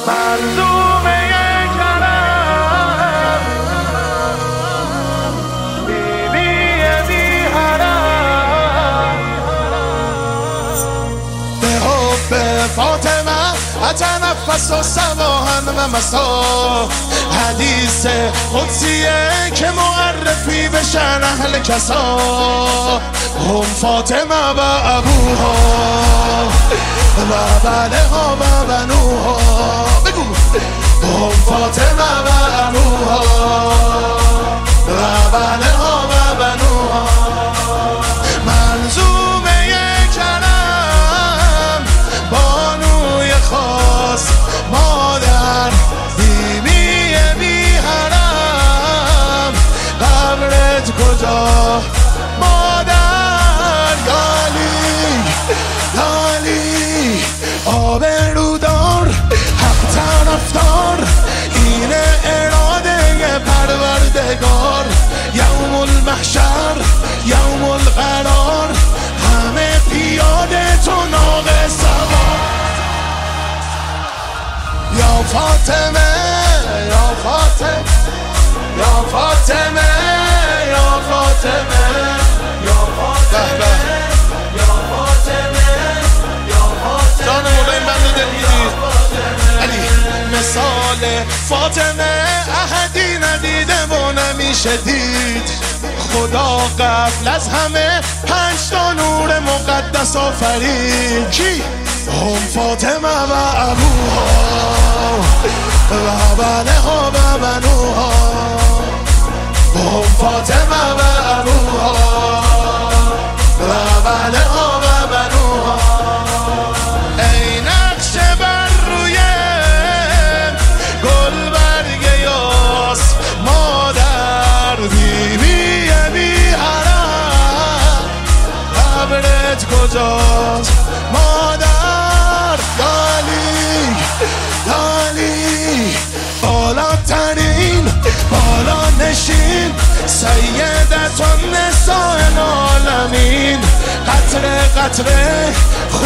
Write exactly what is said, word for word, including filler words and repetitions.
منظومه کرم بیبی بی حرم به حب فاطمه اتنفس و سواهن و مسا حدیث قدسیه که معرفی بشن اهل کسا هم فاطمه و ابوها و بنها و بنوها بگو هم فاطمه و ابوها و بنها و بنوها منظومه کرم بانوی خاص مادر بیبی بی حرم قبرت کجا مادر یالی یالی آبرودار حق طرفدار اینه اراده پروردگار یوم المحشر یوم القرار همه پیاده تو ناقه سوار یا فاطمه یا فاطمه یا فاطمه یا فاطمه یا فاطمه یا فاطمه یا فاطمه جان مولا این بنده دل میدید علی مثال فاطمه احدی ندیده و نمیشه دید خدا قبل از همه پنج تا نور مقدس آفرید کی؟ هم فاطمه و ابوها و بنها و بنوها هم فاطمه و ابوها و بنها و بنوها ای نقش بر روی گل برگ یاس مادر بیبی بی حرم قبرت کجاست مادر یالی یالی بالاترین بالا نشین سیدتون نساء العالمین قطره قطره